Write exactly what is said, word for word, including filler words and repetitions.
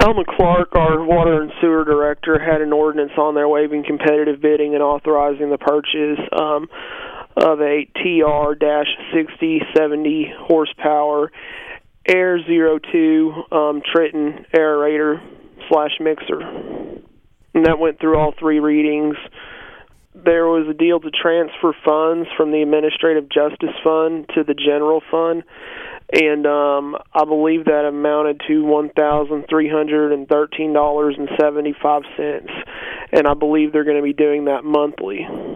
Elma Clark, our water and sewer director, had an ordinance on there waiving competitive bidding and authorizing the purchase um, of a T R sixty seventy horsepower Air zero two um, Triton aerator slash mixer. And that went through all three readings. There was a deal to transfer funds from the Administrative Justice Fund to the General Fund, and um, I believe that amounted to one thousand three hundred thirteen dollars and seventy-five cents, and I believe they're going to be doing that monthly.